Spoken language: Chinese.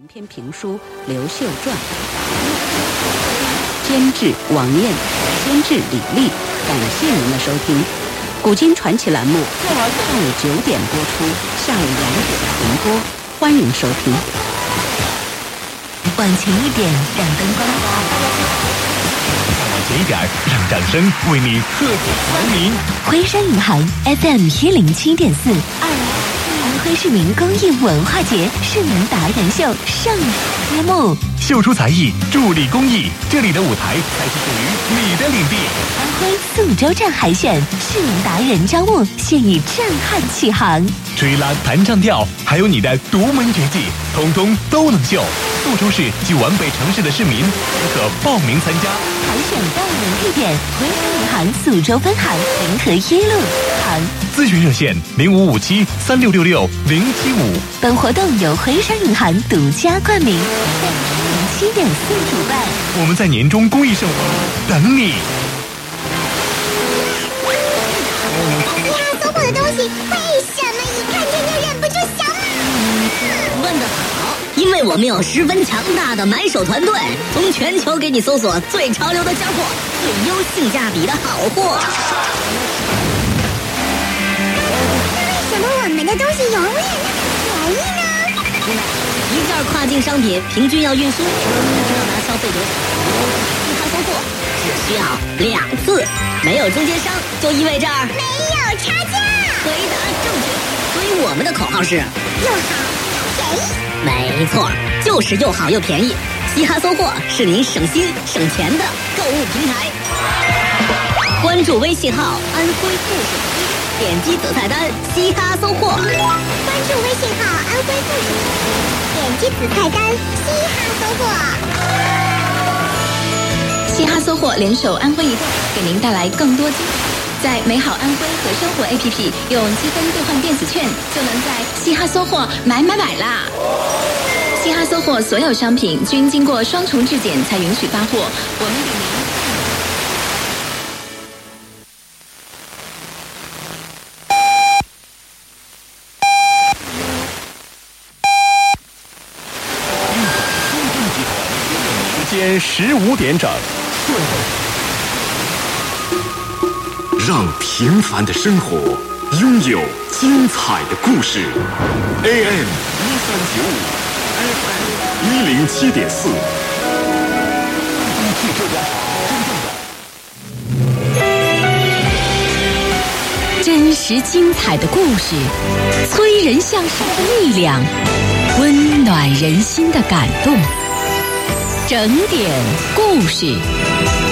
篇评书《刘秀传》，监制王燕，监制李丽。感谢您的收听。古今传奇栏目上午9点播出，下午2点重播，欢迎收听。 往前一点，让灯光； 往前一点，让掌声为你贺喜扬名。 辉山银行 FM107.4，安徽市民公益文化节市民达人秀盛事揭幕。 秀出才艺，助力公益，这里的舞台才是属于你的领地。 安徽宿州站海选市民达人招募现已震撼启航， 吹拉弹唱跳，还有你的独门绝技，通通都能秀。宿州市及皖北城市的市民即可报名参加。 海选报名地点：辉山银行宿州分行临河1路行。 咨询热线：05573666-075。 本活动由辉山银行独家冠名，FM7.4主办。 我们在年终公益盛会等你。 搜过的东西，为什么一看见就忍不住想买？ 问得好，因为我们有10分强大的买手团队，从全球给你搜索最潮流的家货，最优性价比的好货。 为什么我们的东西永远那么便宜呢？ 一件跨境商品平均要运输，要拿消费者他搜货只需要2次，没有中间商，就意味着没有差价。 回答正确，所以我们的口号是又好又便宜。 没错，就是又好又便宜。嘻哈搜货是您省心省钱的购物平台。关注微信号安徽故事，点击子菜单嘻哈搜货。 关注微信号安徽故事，点击子菜单嘻哈搜货。 嘻哈搜货联手安徽移动，给您带来更多精彩。在美好安徽和生活 APP 用积分兑换电子券，就能在嘻哈搜货买啦！嘻哈搜货所有商品均经过双重质检才允许发货，我们给您。 时间15点整， 让平凡的生活拥有精彩的故事。AM 1395 FM 107.4。 真实精彩的故事，催人向上的力量，温暖人心的感动。整点故事。